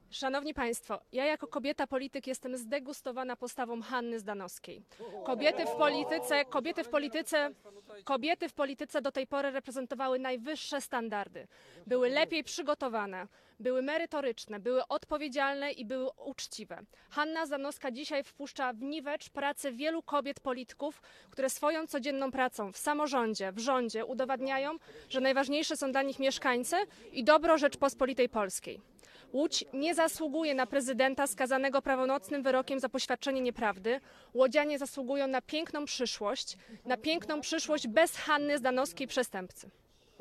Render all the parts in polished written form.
Szanowni Państwo, ja jako kobieta polityk jestem zdegustowana postawą Hanny Zdanowskiej. Kobiety w polityce do tej pory reprezentowały najwyższe standardy. Były lepiej przygotowane, były merytoryczne, były odpowiedzialne i były uczciwe. Hanna Zdanowska dzisiaj wpuszcza w niwecz pracę wielu kobiet polityków, które swoją codzienną pracą w samorządzie, w rządzie udowadniają, że najważniejsze są dla nich mieszkańcy i dobro Rzeczpospolitej Polskiej. Łódź nie zasługuje na prezydenta skazanego prawomocnym wyrokiem za poświadczenie nieprawdy. Łodzianie zasługują na piękną przyszłość bez Hanny Zdanowskiej przestępcy.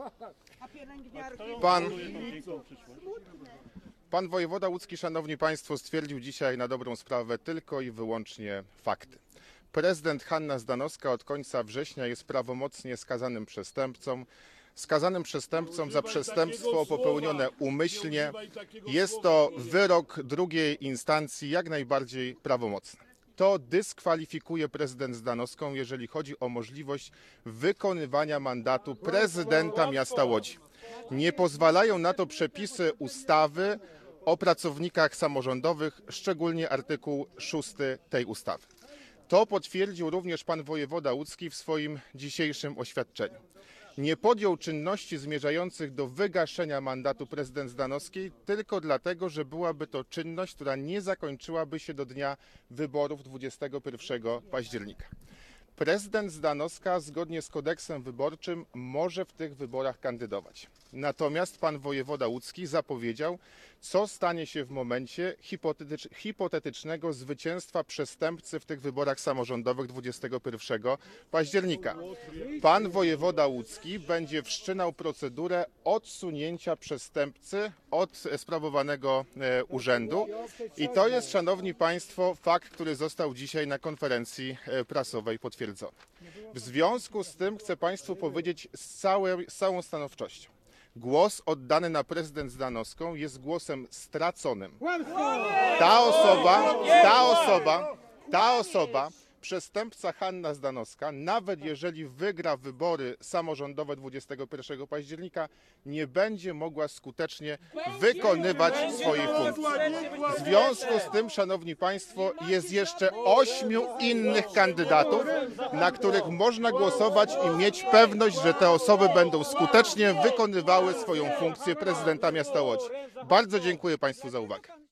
Pan wojewoda łódzki, szanowni państwo, stwierdził dzisiaj na dobrą sprawę tylko i wyłącznie fakty. Prezydent Hanna Zdanowska od końca września jest prawomocnie skazanym przestępcą za przestępstwo popełnione umyślnie. Jest to wyrok drugiej instancji jak najbardziej prawomocny. To dyskwalifikuje prezydent Zdanowską, jeżeli chodzi o możliwość wykonywania mandatu prezydenta miasta Łodzi. Nie pozwalają na to przepisy ustawy o pracownikach samorządowych, szczególnie artykuł 6 tej ustawy. To potwierdził również pan wojewoda łódzki w swoim dzisiejszym oświadczeniu. Nie podjął czynności zmierzających do wygaszenia mandatu prezydent Zdanowskiej tylko dlatego, że byłaby to czynność, która nie zakończyłaby się do dnia wyborów 21 października. Prezydent Zdanowska zgodnie z kodeksem wyborczym może w tych wyborach kandydować. Natomiast pan wojewoda łódzki zapowiedział, co stanie się w momencie hipotetycznego zwycięstwa przestępcy w tych wyborach samorządowych 21 października. Pan wojewoda łódzki będzie wszczynał procedurę odsunięcia przestępcy od sprawowanego urzędu. I to jest, szanowni państwo, fakt, który został dzisiaj na konferencji prasowej potwierdzony. W związku z tym chcę państwu powiedzieć z całą stanowczością. Głos oddany na prezydent Zdanowską jest głosem straconym. Ta osoba, przestępca Hanna Zdanowska, nawet jeżeli wygra wybory samorządowe 21 października, nie będzie mogła skutecznie wykonywać swojej funkcji. W związku z tym, szanowni państwo, jest jeszcze 8 innych kandydatów, na których można głosować i mieć pewność, że te osoby będą skutecznie wykonywały swoją funkcję prezydenta miasta Łodzi. Bardzo dziękuję państwu za uwagę.